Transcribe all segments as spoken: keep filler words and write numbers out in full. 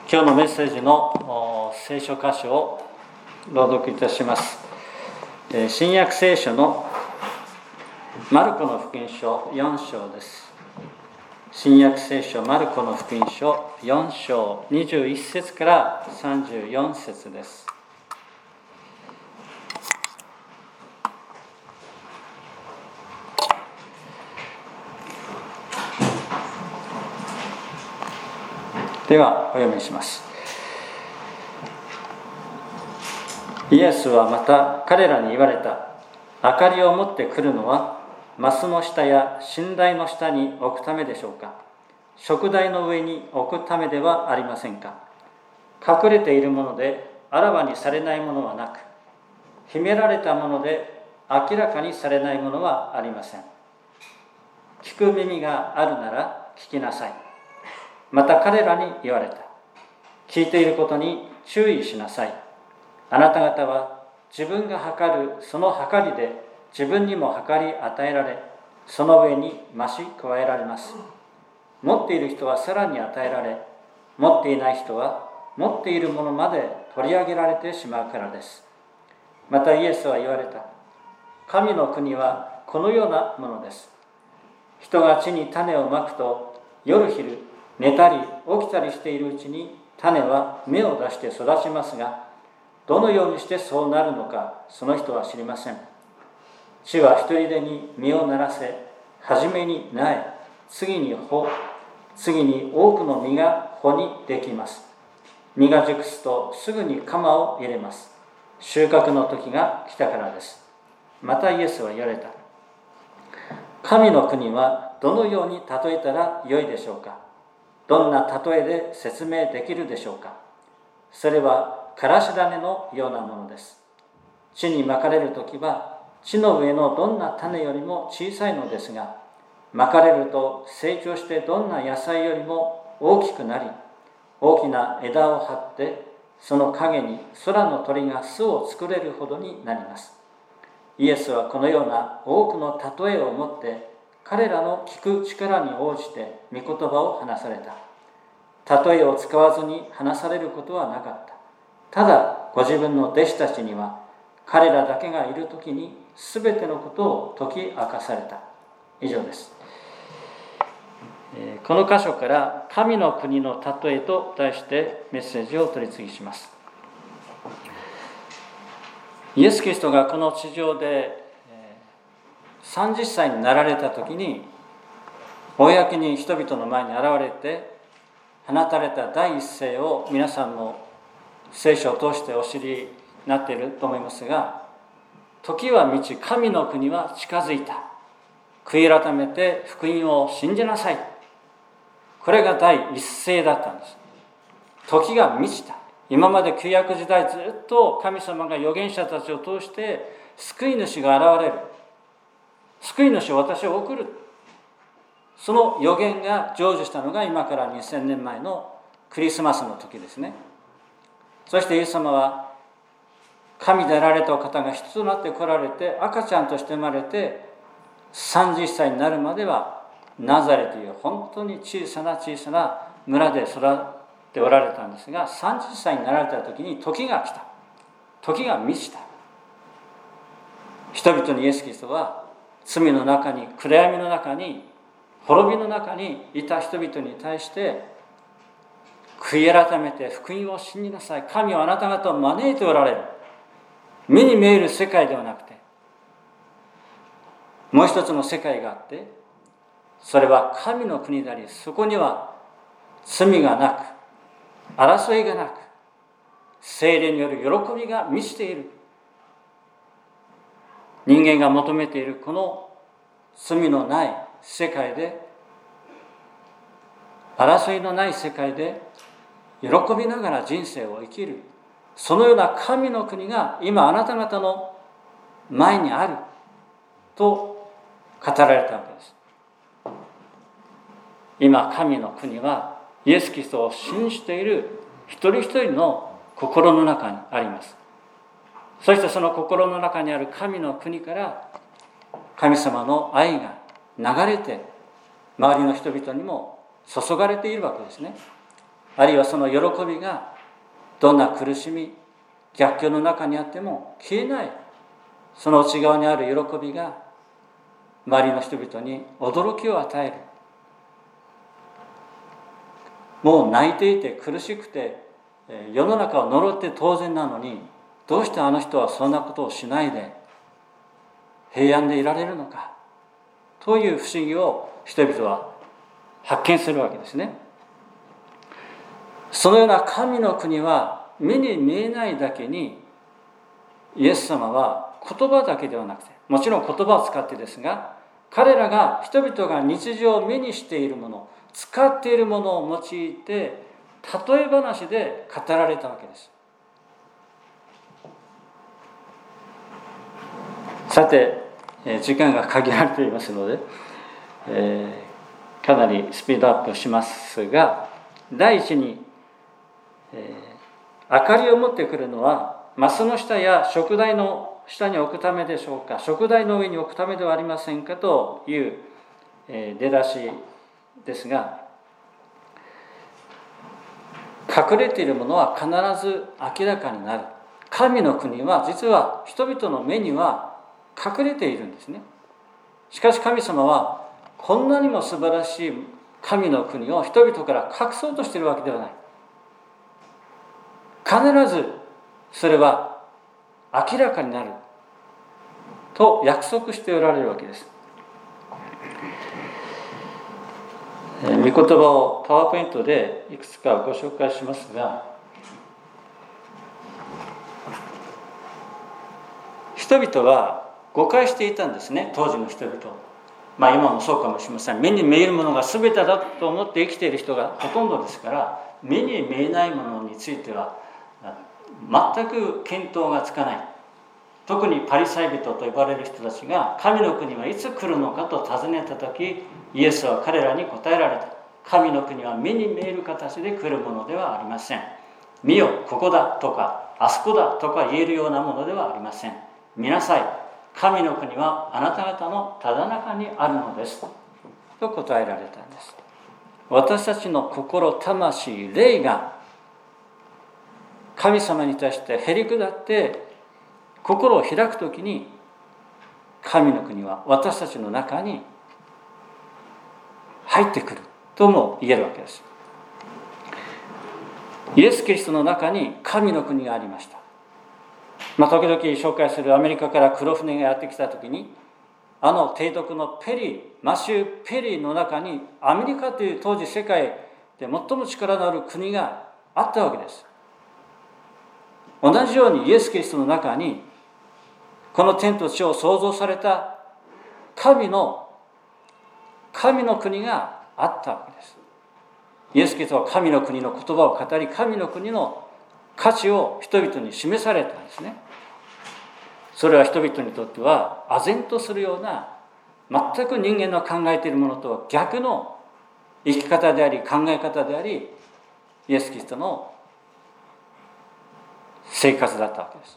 今日のメッセージの聖書箇所を朗読いたします。新約聖書のマルコの福音書よん章です。新約聖書マルコの福音書よん章にじゅういち節からさんじゅうよん節です。ではお読みします。イエスはまた彼らに言われた。明かりを持ってくるのはマスの下や寝台の下に置くためでしょうか。食台の上に置くためではありませんか。隠れているものであらわにされないものはなく、秘められたもので明らかにされないものはありません。聞く耳があるなら聞きなさい。また彼らに言われた。聞いていることに注意しなさい。あなた方は自分が測るその測りで自分にも測り与えられ、その上に増し加えられます。持っている人はさらに与えられ、持っていない人は持っているものまで取り上げられてしまうからです。またイエスは言われた。神の国はこのようなものです。人が地に種をまくと、夜昼寝たり起きたりしているうちに種は芽を出して育ちますが、どのようにしてそうなるのかその人は知りません。地は一人でに実をならせ、はじめに苗、次に穂、次に多くの実が穂にできます。実が熟すとすぐに鎌を入れます。収穫の時が来たからです。またイエスは言われた。神の国はどのように例えたらよいでしょうか。どんな例えで説明できるでしょうか。それはからし種のようなものです。地にまかれるときは地の上のどんな種よりも小さいのですが、まかれると成長してどんな野菜よりも大きくなり、大きな枝を張ってその陰に空の鳥が巣を作れるほどになります。イエスはこのような多くの例えを持って彼らの聞く力に応じて御言葉を話された。例えを使わずに話されることはなかった。ただご自分の弟子たちには彼らだけがいるときにすべてのことを解き明かされた。以上です。この箇所から神の国の例えと題してメッセージを取り次ぎします。イエス・キリストがこの地上でさんじゅっさいになられたときに、公に人々の前に現れて放たれた第一声を皆さんも聖書を通してお知りになっていると思いますが、時は満ち神の国は近づいた。悔い改めて福音を信じなさい。これが第一声だったんです。時が満ちた。今まで旧約時代ずっと神様が預言者たちを通して救い主が現れる。救い主を私を送る。その預言が成就したのが今からにせんねんまえのクリスマスの時ですね。そしてイエス様は神であられた方が人となって来られて、赤ちゃんとして生まれてさんじゅっさいになるまではナザレという本当に小さな小さな村で育っておられたんですが、さんじゅっさいになられた時に時が来た。時が満ちた。人々にイエス・キリストは罪の中に、暗闇の中に、滅びの中にいた人々に対して悔い改めて福音を信じなさい。神はあなた方を招いておられる。目に見える世界ではなくて、もう一つの世界があって、それは神の国であり、そこには罪がなく、争いがなく、聖霊による喜びが満ちている。人間が求めているこの罪のない世界で、争いのない世界で喜びながら人生を生きる、そのような神の国が今あなた方の前にあると語られたわけです。今神の国はイエス・キリストを信じている一人一人の心の中にあります。そしてその心の中にある神の国から神様の愛が流れて周りの人々にも注がれているわけですね。 あるいはその喜びがどんな苦しみ、逆境の中にあっても消えない、その内側にある喜びが周りの人々に驚きを与える。もう泣いていて苦しくて世の中を呪って当然なのに、どうしてあの人はそんなことをしないで平安でいられるのかという不思議を人々は発見するわけですね。そのような神の国は目に見えないだけに、イエス様は言葉だけではなくて、もちろん言葉を使ってですが、彼らが人々が日常目にしているもの、使っているものを用いて例え話で語られたわけです。さて、時間が限られていますので、えー、かなりスピードアップしますが、第一に、えー、明かりを持ってくるのはマスの下や食台の下に置くためでしょうか、食台の上に置くためではありませんかという、えー、出だしですが、隠れているものは必ず明らかになる。神の国は実は人々の目には隠れているんですね。しかし神様はこんなにも素晴らしい神の国を人々から隠そうとしているわけではない。必ずそれは明らかになると約束しておられるわけです。御言葉をパワーポイントでいくつかご紹介しますが、人々は誤解していたんですね、当時の人々。まあ今もそうかもしれません。目に見えるものが全てだと思って生きている人がほとんどですから、目に見えないものについては全く見当がつかない。特にパリサイ人と呼ばれる人たちが神の国はいつ来るのかと尋ねたとき、イエスは彼らに答えられた。神の国は目に見える形で来るものではありません。見よ、ここだとかあそこだとか言えるようなものではありません。見なさい、神の国はあなた方のただ中にあるのですと答えられたんです。私たちの心、魂、霊が神様に対してへり下って心を開くときに、神の国は私たちの中に入ってくるとも言えるわけです。イエス・キリストの中に神の国がありました。まあ、時々紹介するアメリカから黒船がやってきたときに、あの提督のペリー、マシュー・ペリーの中にアメリカという当時世界で最も力のある国があったわけです。同じようにイエス・キリストの中にこの天と地を創造された神の神の国があったわけです。イエス・キリストは神の国の言葉を語り、神の国の価値を人々に示されたんですね。それは人々にとっては唖然とするような、全く人間の考えているものとは逆の生き方であり考え方であり、イエス・キリストの生活だったわけです。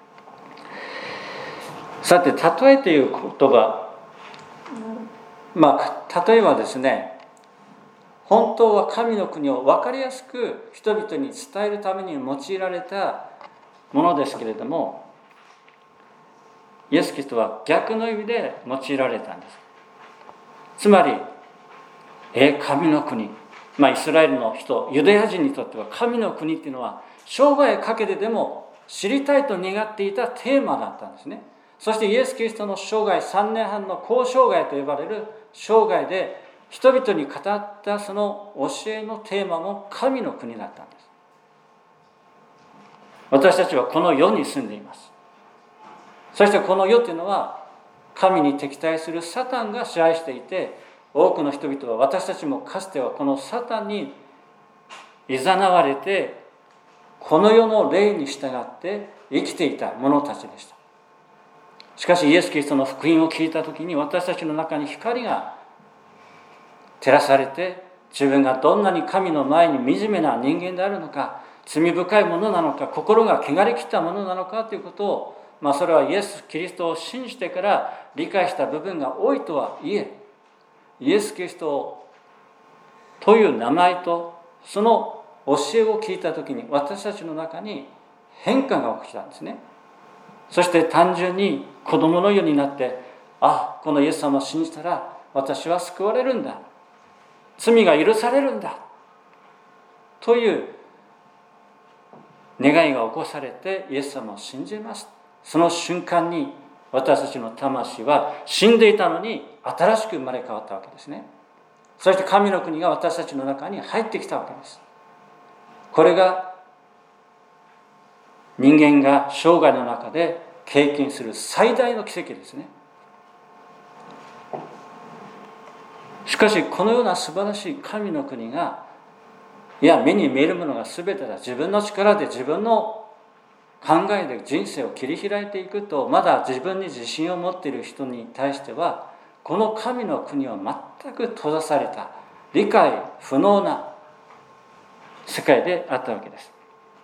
さて、例えという言葉、まあ例えはですね、本当は神の国を分かりやすく人々に伝えるために用いられたものですけれども、イエス・キリストは逆の意味で用いられたんです。つまり、え神の国、まあ、イスラエルの人、ユダヤ人にとっては神の国っていうのは生涯かけてでも知りたいと願っていたテーマだったんですね。そしてイエス・キリストの生涯さんねんはんの交渉涯と呼ばれる生涯で人々に語ったその教えのテーマも神の国だったんです。私たちはこの世に住んでいます。そしてこの世というのは神に敵対するサタンが支配していて、多くの人々は、私たちもかつてはこのサタンに誘われて、この世の霊に従って生きていた者たちでした。しかしイエス・キリストの福音を聞いたときに、私たちの中に光が照らされて、自分がどんなに神の前に惨めな人間であるのか、罪深いものなのか、心が汚れきったものなのかということを、まあそれはイエス・キリストを信じてから理解した部分が多いとはいえ、イエス・キリストという名前とその教えを聞いた時に私たちの中に変化が起きたんですね。そして単純に子供のようになって、あ、このイエス様を信じたら私は救われるんだ、罪が許されるんだという願いが起こされてイエス様を信じます。その瞬間に私たちの魂は死んでいたのに新しく生まれ変わったわけですね。そして神の国が私たちの中に入ってきたわけです。これが人間が生涯の中で経験する最大の奇跡ですね。しかしこのような素晴らしい神の国が、いや目に見えるものが全てだ、自分の力で自分の考えで人生を切り開いていくと、まだ自分に自信を持っている人に対してはこの神の国は全く閉ざされた理解不能な世界であったわけです。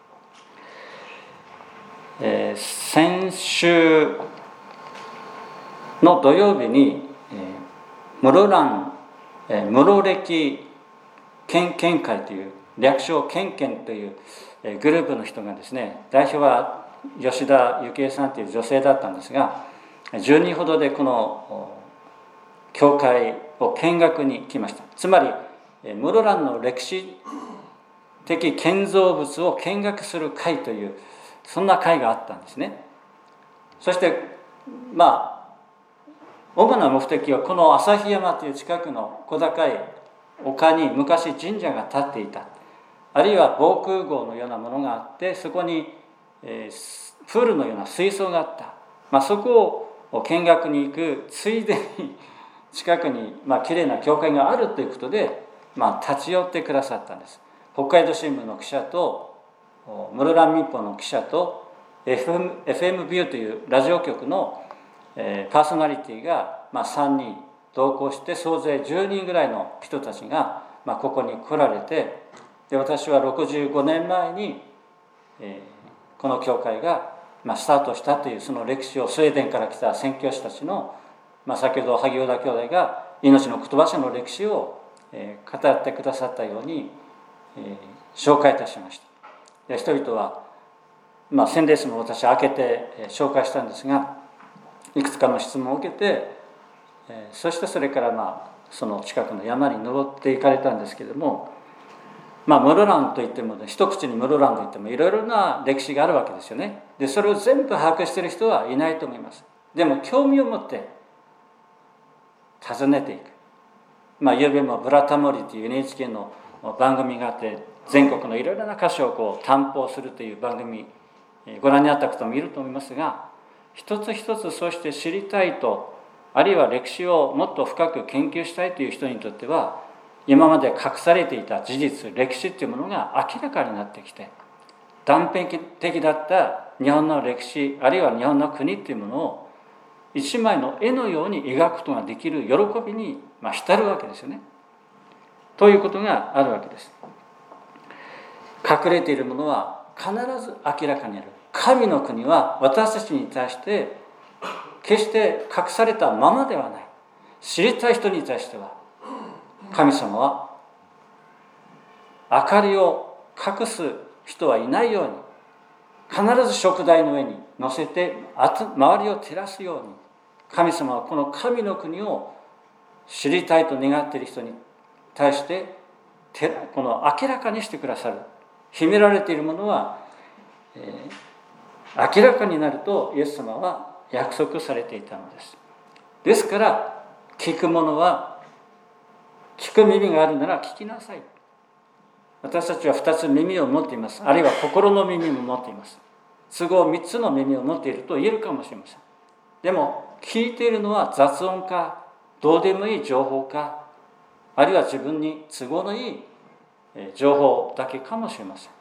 えー、先週の土曜日に、えー、室蘭、えー、室歴県県会という略称県県という、えー、グループの人がですね、代表は吉田幸恵さんという女性だったんですが、じゅうにんほどでこの教会を見学に来ました。つまり室蘭の歴史的建造物を見学する会という、そんな会があったんですね。そしてまあ主な目的は、この旭山という近くの小高い丘に昔神社が建っていた、あるいは防空壕のようなものがあって、そこに、えー、プールのような水槽があった、まあ、そこを見学に行くついでに近くにまあきれいな教会があるということで、まあ、立ち寄ってくださったんです。北海道新聞の記者と室蘭民報の記者と エフエム, エフエム ビューというラジオ局の、えー、パーソナリティが、まあ、さんにん同行して、総勢じゅうにんぐらいの人たちが、まあ、ここに来られて、で私はろくじゅうごねんまえに、えー、この教会が、まあ、スタートしたというその歴史を、スウェーデンから来た宣教師たちの、まあ、先ほど萩生田兄弟が命の言葉書の歴史を、えー、語ってくださったように、えー、紹介いたしました。で人々は、まあ、洗礼書も私開けて、えー、紹介したんですが、いくつかの質問を受けて、えー、そしてそれから、まあ、その近くの山に登っていかれたんですけれども、まあ、室蘭といっても、ね、一口に室蘭といってもいろいろな歴史があるわけですよね。でそれを全部把握している人はいないと思います。でも興味を持って訪ねていく、まあ、ゆうべもブラタモリという エヌエイチケー の番組があって、全国のいろいろな箇所をこう探訪するという番組、ご覧になった方もいると思いますが、一つ一つそうして知りたいと、あるいは歴史をもっと深く研究したいという人にとっては、今まで隠されていた事実、歴史というものが明らかになってきて、断片的だった日本の歴史、あるいは日本の国というものを一枚の絵のように描くことができる喜びに、まあ、浸るわけですよね。ということがあるわけです。隠れているものは必ず明らかになる。神の国は私たちに対して決して隠されたままではない。知りたい人に対しては神様は明かりを隠す人はいないように、必ず食台の上に乗せて周りを照らすように、神様はこの神の国を知りたいと願っている人に対してこの明らかにしてくださる。秘められているものは、えー、明らかになるとイエス様は約束されていたのです。ですから聞くものは、聞く耳があるなら聞きなさい。私たちは二つ耳を持っています。あるいは心の耳も持っています。都合三つの耳を持っていると言えるかもしれません。でも聞いているのは雑音か、どうでもいい情報か、あるいは自分に都合のいい情報だけかもしれません。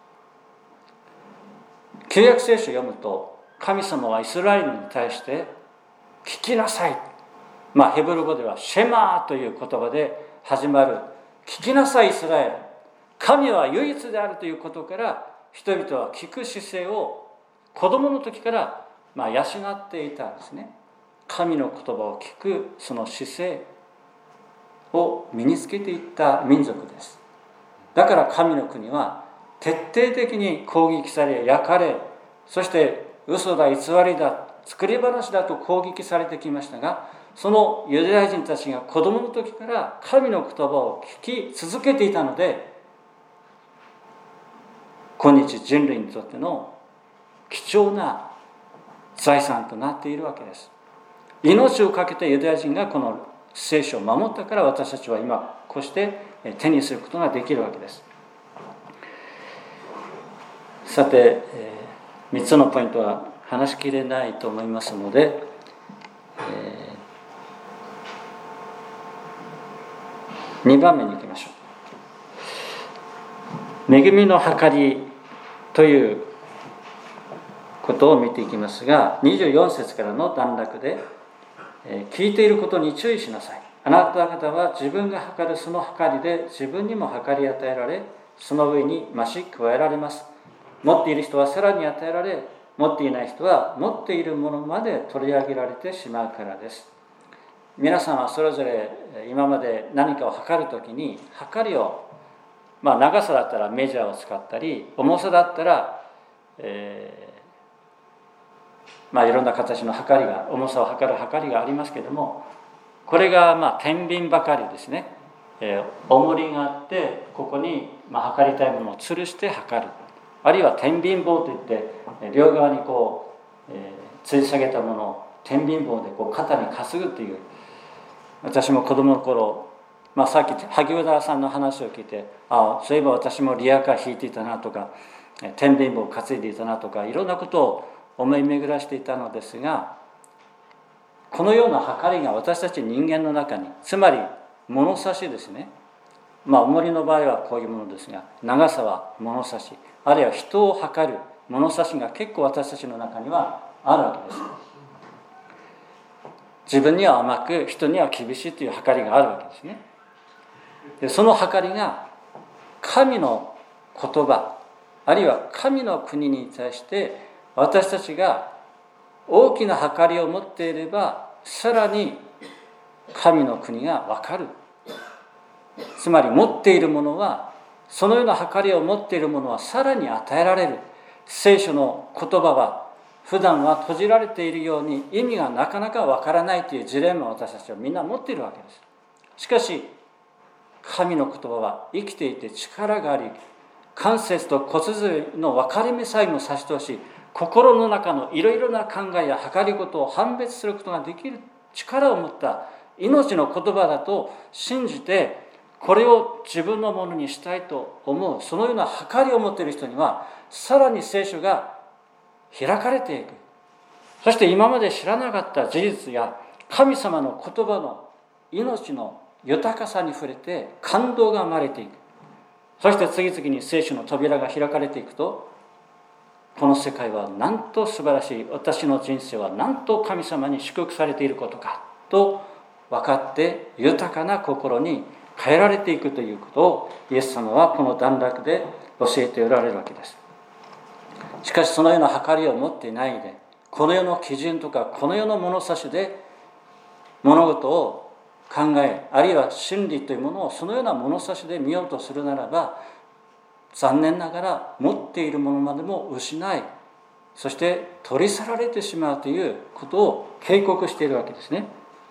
旧約聖書を読むと、神様はイスラエルに対して聞きなさい、まあヘブル語ではシェマーという言葉で始まる、聞きなさいイスラエル、神は唯一であるということから、人々は聞く姿勢を子供の時からまあ養っていたんですね。神の言葉を聞くその姿勢を身につけていった民族です。だから神の国は徹底的に攻撃され焼かれ、そして嘘だ偽りだ作り話だと攻撃されてきましたが、そのユダヤ人たちが子供の時から神の言葉を聞き続けていたので、今日人類にとっての貴重な財産となっているわけです。命を懸けてユダヤ人がこの聖書を守ったから、私たちは今こうして手にすることができるわけです。さて、みっつのポイントは話しきれないと思いますので、にばんめに行きましょう。恵みの計りということを見ていきますが、にじゅうよん節からの段落で、聞いていることに注意しなさい。あなた方は自分が計るその計りで自分にも計り与えられ、その上に増し加えられます。持っている人はさらに与えられ、持っていない人は持っているものまで取り上げられてしまうからです。皆さんはそれぞれ今まで何かを測るときに、測りを、まあ、長さだったらメジャーを使ったり、重さだったら、えーまあ、いろんな形の測りが、重さを測る測りがありますけれども、これがまあ天秤ばかりですね。えー、重りがあって、ここにまあ測りたいものを吊るして測る。あるいは天秤棒といって、両側にこう、えー、吊り下げたものを天秤棒でこう肩に担ぐという。私も子供の頃、まあ、さっき萩生田さんの話を聞いて、ああそういえば私もリヤカー引いていたなとか、天秤棒を担いでいたなとか、いろんなことを思い巡らしていたのですが、このような計りが私たち人間の中に、つまり物差しですね。まあ重りの場合はこういうものですが、長さは物差し、あるいは人を測る物差しが結構私たちの中にはあるわけです。自分には甘く人には厳しいという計りがあるわけですね。でその計りが神の言葉、あるいは神の国に対して私たちが大きな計りを持っていれば、さらに神の国が分かる。つまり持っているものは、そのような計りを持っているものはさらに与えられる。聖書の言葉は普段は閉じられているように意味がなかなか分からないというジレンマを私たちはみんな持っているわけです。しかし神の言葉は生きていて力があり、関節と骨髄の分かれ目さえも差し通し、心の中のいろいろな考えや計りごとを判別することができる力を持った命の言葉だと信じて、これを自分のものにしたいと思う、そのような計りを持っている人には、さらに聖書が開かれていく。そして今まで知らなかった事実や神様の言葉の命の豊かさに触れて感動が生まれていく。そして次々に聖書の扉が開かれていくと、この世界はなんと素晴らしい、私の人生はなんと神様に祝福されていることかと分かって、豊かな心に変えられていくということをイエス様はこの段落で教えておられるわけです。しかしそのような計りを持っていないで、この世の基準とかこの世の物差しで物事を考え、あるいは真理というものをそのような物差しで見ようとするならば、残念ながら持っているものまでも失い、そして取り去られてしまうということを警告しているわけですね。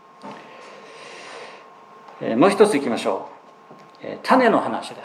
えー、もう一ついきましょう。えー、種の話です。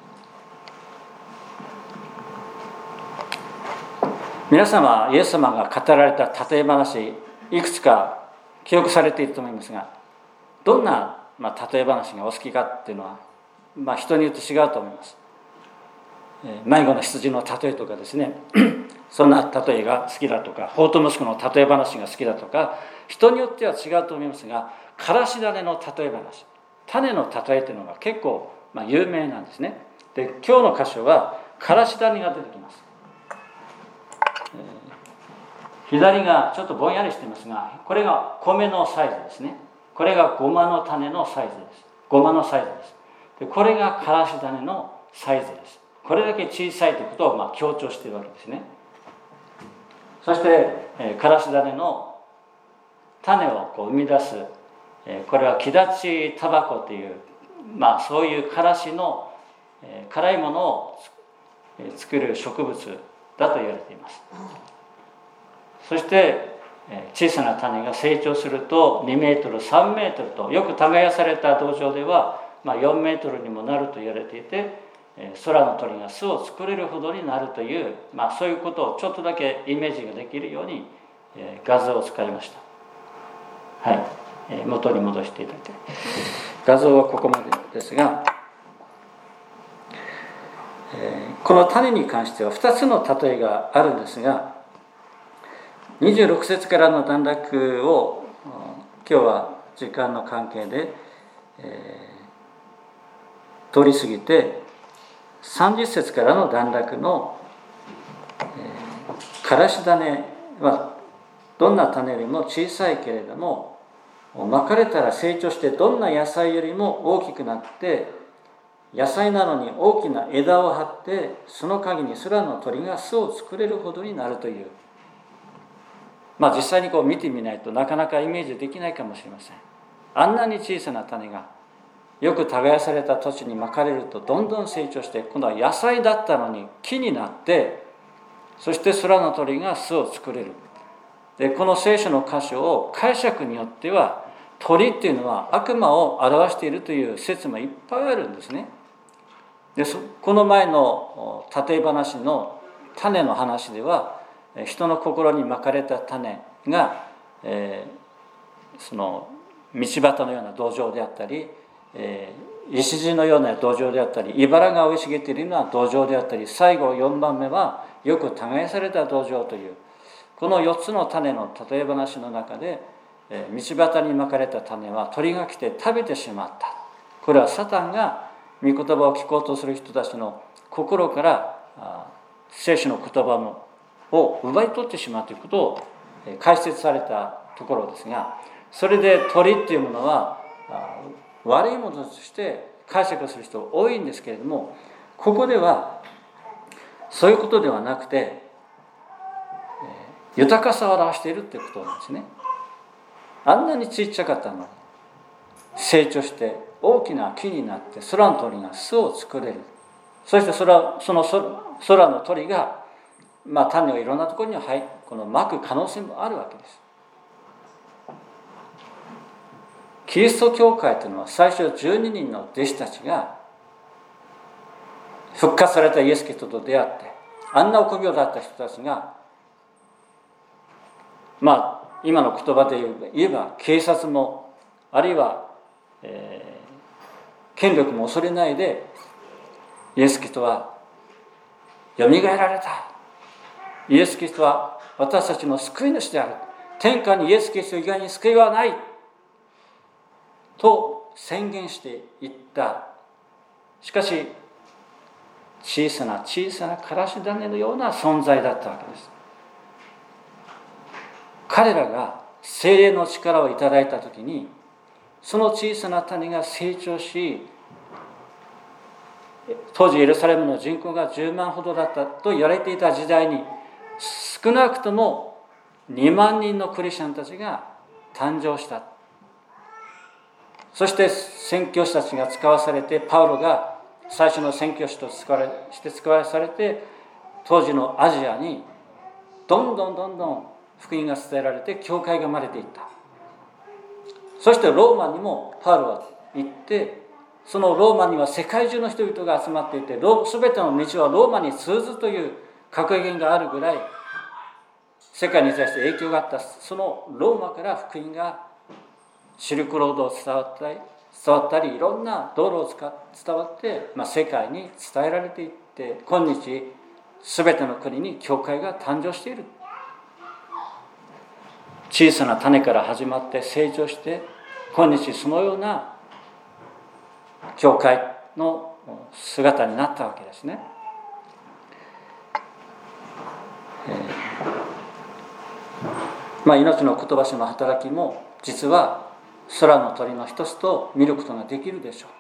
皆様、イエス様が語られた例え話、いくつか記憶されていると思いますが、どんな、まあ、例え話がお好きかっていうのは、まあ、人によって違うと思います。迷子の羊の例えとかですねそんな例えが好きだとか、法と息子の例え話が好きだとか、人によっては違うと思いますが、からし種の例え話、種の例えというのが結構、まあ、有名なんですね。で、今日の箇所はからし種が出てきます。えー、左がちょっとぼんやりしていますが、これが米のサイズですね。これがごまの種のサイズです。ごまのサイズです。で、これがからし種のサイズです。これだけ小さいということをまあ強調しているわけですね。そして、えー、からし種の種をこう生み出す、えー、これは木立ちタバコという、まあそういうからしの、えー、辛いものを作る植物だと言われています。そして小さな種が成長するとにメートルさんメートルと、よく耕された土壌ではまあよんメートルにもなると言われていて、空の鳥が巣を作れるほどになるという、まあ、そういうことをちょっとだけイメージができるように画像を使いました。はい、元に戻していただいて、画像はここまでですが、この種に関してはふたつの例えがあるんですが、にじゅうろく節からの段落を今日は時間の関係で、えー、通り過ぎてさんじゅっ節からの段落の、えー、からし種はどんな種よりも小さいけれども、まかれたら成長してどんな野菜よりも大きくなって、野菜なのに大きな枝を張って、その陰に空の鳥が巣を作れるほどになるという、まあ実際にこう見てみないとなかなかイメージできないかもしれません。あんなに小さな種がよく耕された土地にまかれるとどんどん成長して、今度は野菜だったのに木になって、そして空の鳥が巣を作れる。でこの聖書の箇所を解釈によっては、鳥っていうのは悪魔を表しているという説もいっぱいあるんですね。でこの前の例え話の種の話では、人の心にまかれた種が、えー、その道端のような土壌であったり、えー、石地のような土壌であったり、茨が生い茂っているような土壌であったり、最後よんばんめはよく耕された土壌という、このよっつの種の例え話の中で、えー、道端にまかれた種は鳥が来て食べてしまった。これはサタンが御言葉を聞こうとする人たちの心から聖書の言葉のを奪い取ってしまうということを解説されたところですが、それで鳥っていうものは悪いものとして解釈する人多いんですけれども、ここではそういうことではなくて、豊かさを表しているということなんですね。あんなにちっちゃかったのに成長して大きな木になって、空の鳥が巣を作れる。そしてそれはその空の鳥がまあ、種をいろんなところに入このまく可能性もあるわけです。キリスト教会というのは最初じゅうににんの弟子たちが復活されたイエス・キリストと出会って、あんな臆病だった人たちが、まあ今の言葉で言えば警察もあるいは、えー、権力も恐れないで、イエス・キリストはよみがえられた、イエス・キリストは私たちの救い主である、天下にイエス・キリスト以外に救いはないと宣言していった。しかし小さな小さなからし種のような存在だったわけです。彼らが聖霊の力をいただいたときに、その小さな種が成長し、当時エルサレムの人口がじゅうまんほどだったと言われていた時代に、少なくともにまんにんのクリスチャンたちが誕生した。そして宣教師たちが使わされて、パウロが最初の宣教師として使わされて、当時のアジアにどんどんどんどん福音が伝えられて、教会が生まれていった。そしてローマにもパウロは行って、そのローマには世界中の人々が集まっていて、全ての道はローマに通ずという格言があるぐらい世界に対して影響があった。そのローマから福音がシルクロードを伝わったり伝わったりいろんな道路を使って伝わって、まあ、世界に伝えられていって、今日全ての国に教会が誕生している。小さな種から始まって成長して、今日そのような教会の姿になったわけですね。えーまあ、命の言葉書の働きも実は空の鳥の一つと見ることができるでしょう。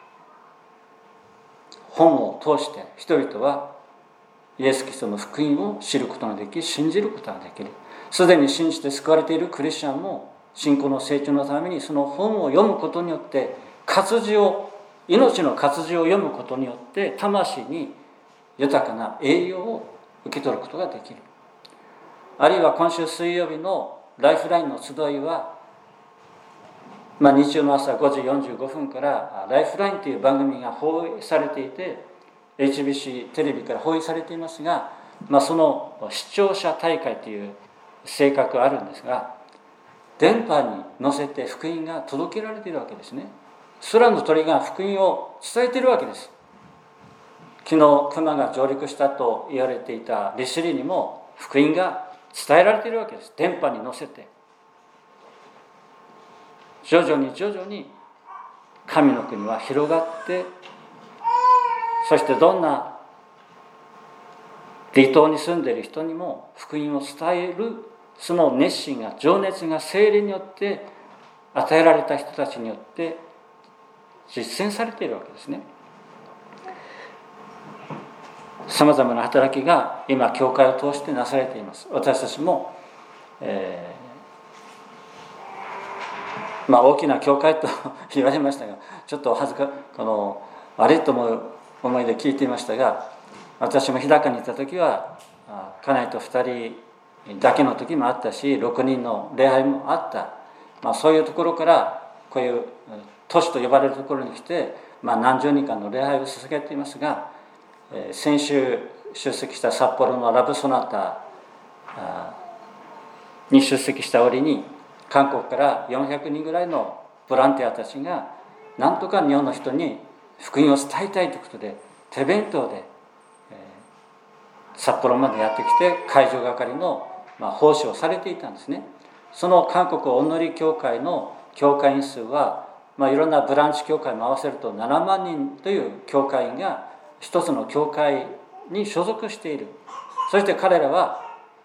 本を通して人々はイエス・キリストの福音を知ることができ、信じることができる。すでに信じて救われているクリスチャンも信仰の成長のためにその本を読むことによって、活字を命の活字を読むことによって魂に豊かな栄養を受け取ることができる。あるいは今週水曜日のライフラインの集いは、まあ、日曜の朝ごじよんじゅうごふんからライフラインという番組が放映されていて、 エイチビーシー テレビから放映されていますが、まあ、その視聴者大会という性格があるんですが、電波に乗せて福音が届けられているわけですね。空の鳥が福音を伝えているわけです。昨日熊が上陸したと言われていた利尻にも福音が伝えられているわけです。電波に乗せて徐々に徐々に神の国は広がって、そしてどんな離島に住んでいる人にも福音を伝える、その熱心が情熱が聖霊によって与えられた人たちによって実践されているわけですね。さまざまな働きが今教会を通してなされています。私たちも、えー、まあ大きな教会と言われましたが、ちょっと恥ずかこの悪いと思う思いで聞いていましたが、私も日高にいた時は家内とふたりだけの時もあったし、ろくにんの礼拝もあった、まあ、そういうところからこういう都市と呼ばれるところに来て、まあ、何十人かの礼拝を捧げていますが、えー、先週出席した札幌のラブソナタに出席した折に、韓国からよんひゃくにんぐらいのボランティアたちがなんとか日本の人に福音を伝えたいということで手弁当で、えー、札幌までやってきて会場係の、まあ、奉仕をされていたんですね。その韓国お祈り教会の教会員数は、まあ、いろんなブランチ教会も合わせるとななまんにんという教会員が一つの教会に所属している。そして彼らは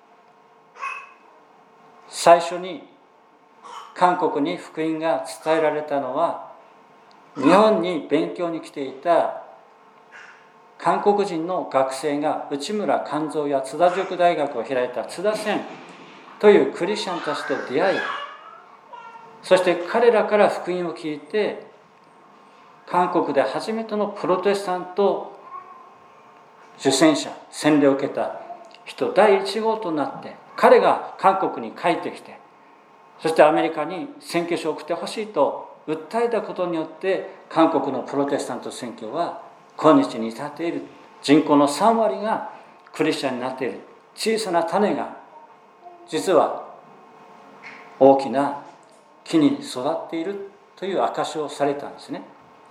最初に韓国に福音が伝えられたのは、日本に勉強に来ていた韓国人の学生が内村勘三や津田塾大学を開いた津田専というクリスチャンたちと出会い、そして彼らから福音を聞いて、韓国で初めてのプロテスタント受洗者、洗礼を受けた人第一号となって、彼が韓国に帰ってきて、そしてアメリカに宣教師を送ってほしいと訴えたことによって、韓国のプロテスタント宣教は今日に至っている。人口のさんわりがクリスチャンになっている。小さな種が実は大きな木に育っているという証しをされたんですね。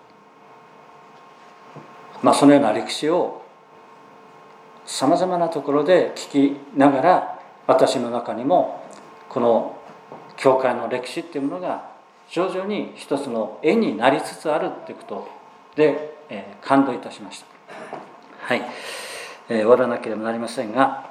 まあそのような歴史をさまざまなところで聞きながら、私の中にもこの教会の歴史っていうものが徐々に一つの絵になりつつあるということで、えー、感動いたしました。はい、えー、終わらなければなりませんが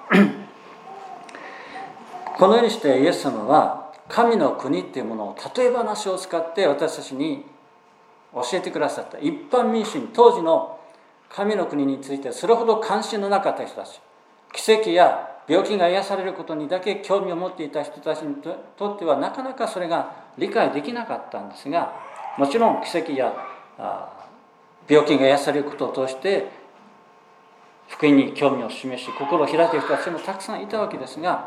このようにしてイエス様は神の国っていうものを例え話を使って私たちに教えてくださった。一般民主に当時の神の国についてそれほど関心のなかった人たち、奇跡や病気が癒されることにだけ興味を持っていた人たちにとってはなかなかそれが理解できなかったんですが、もちろん奇跡や病気が癒されることを通して福音に興味を示し心を開いている人たちもたくさんいたわけですが、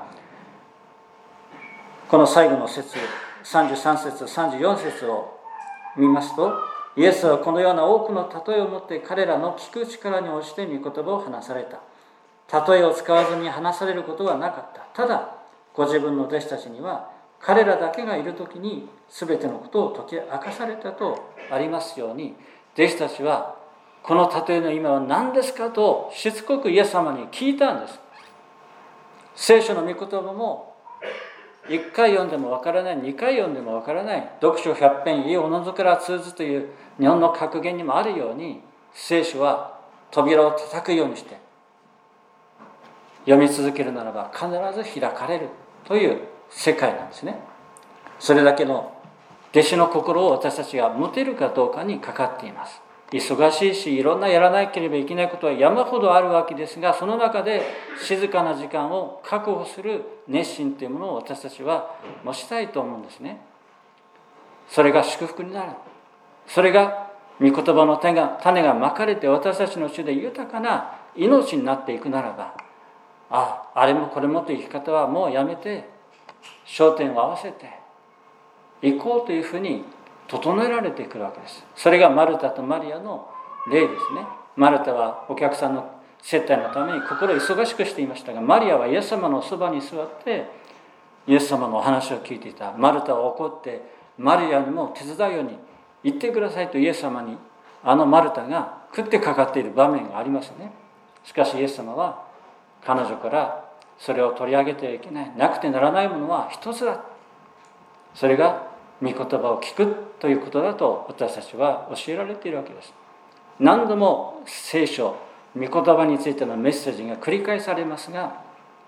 この最後の節さんじゅうさん節さんじゅうよん節を見ますと、イエスはこのような多くの例えをもって彼らの聞く力に応じて御言葉を話された。例えを使わずに話されることはなかった。ただご自分の弟子たちには彼らだけがいるときに全てのことを解き明かされたとありますように、弟子たちはこの例えの意味は何ですかとしつこくイエス様に聞いたんです。聖書の御言葉もいっかい読んでもわからない、にかい読んでもわからない、読書百遍家おのずから通ずという日本の格言にもあるように、聖書は扉を叩くようにして読み続けるならば必ず開かれるという世界なんですね。それだけの弟子の心を私たちが持てるかどうかにかかっています。忙しいしいろんなやらなければいけないことは山ほどあるわけですが、その中で静かな時間を確保する熱心というものを私たちは持ちたいと思うんですね。それが祝福になる。それが御言葉の種が、種がまかれて私たちのうちで豊かな命になっていくならば、ああ、あれもこれもという生き方はもうやめて、焦点を合わせていこうというふうに整えられてくるわけです。それがマルタとマリアの例ですね。マルタはお客さんの接待のために心を忙しくしていましたが、マリアはイエス様のそばに座ってイエス様のお話を聞いていた。マルタは怒ってマリアにも手伝うように言ってくださいとイエス様にあのマルタが食ってかかっている場面がありますね。しかしイエス様は彼女からそれを取り上げてはいけない、なくてならないものは一つだ、それが御言葉を聞くということだと私たちは教えられているわけです。何度も聖書、御言葉についてのメッセージが繰り返されますが、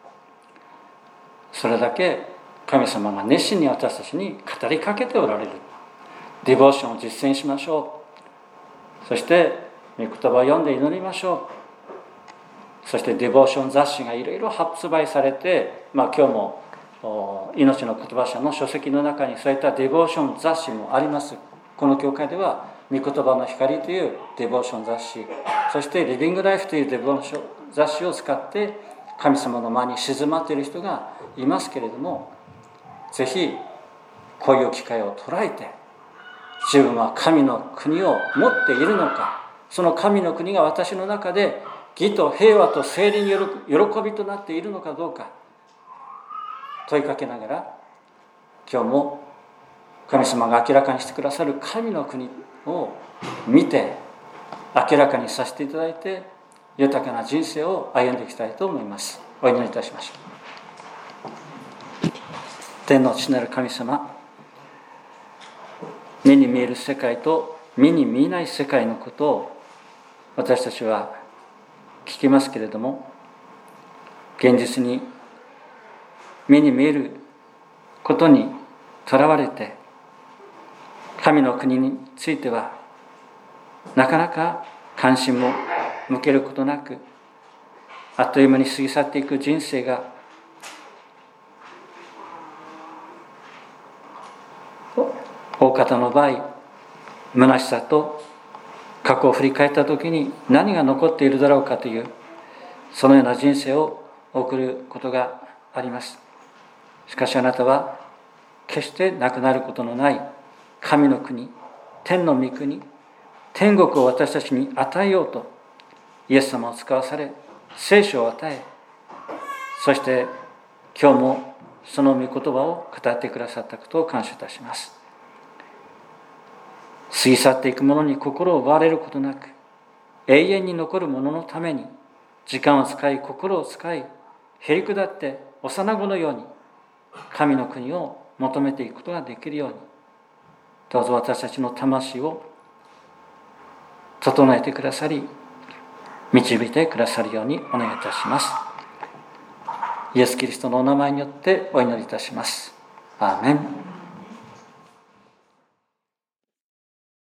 それだけ神様が熱心に私たちに語りかけておられる。ディボーションを実践しましょう。そして御言葉を読んで祈りましょう。そしてディボーション雑誌がいろいろ発売されて、まあ、今日も命の言葉社の書籍の中にそういったディボーション雑誌もあります。この教会では御言葉の光というディボーション雑誌、そしてリビングライフというディボーション雑誌を使って神様の前に静まっている人がいますけれども、ぜひこういう機会を捉えて、自分は神の国を持っているのか、その神の国が私の中で義と平和と聖霊による喜びとなっているのかどうか問いかけながら、今日も神様が明らかにしてくださる神の国を見て明らかにさせていただいて、豊かな人生を歩んでいきたいと思います。お祈りいたしましょう。天の父なる神様、目に見える世界と目に見えない世界のことを私たちは聞きますけれども、現実に目に見えることにとらわれて神の国についてはなかなか関心も向けることなく、あっという間に過ぎ去っていく人生が大方の場合、虚しさと過去を振り返った時に何が残っているだろうかという、そのような人生を送ることがあります。しかしあなたは決してなくなることのない神の国、天の御国、天国を私たちに与えようとイエス様を使わされ、聖書を与え、そして今日もその御言葉を語ってくださったことを感謝いたします。過ぎ去っていくものに心を奪われることなく、永遠に残るもののために時間を使い、心を使い、へり下って幼子のように神の国を求めていくことができるように、どうぞ私たちの魂を整えてくださり、導いてくださるようにお願いいたします。イエス・キリストのお名前によってお祈りいたします。アーメン。